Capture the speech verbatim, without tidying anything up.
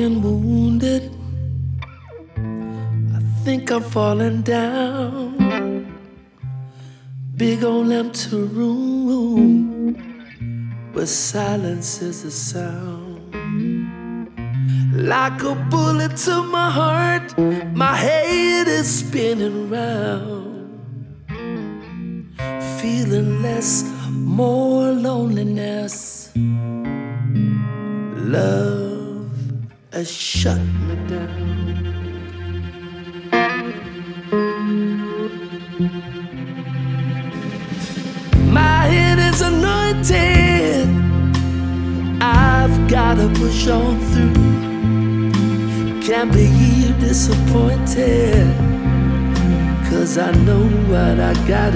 walking wounded. I think I'm falling down. Big old empty room where silence is a sound. Like a bullet to my heart, my head is spinning round. Feeling less, more loneliness. Love has shut me down. My head is anointed. I've gotta push on through. Can't be disappointed, 'cause I know what I gotta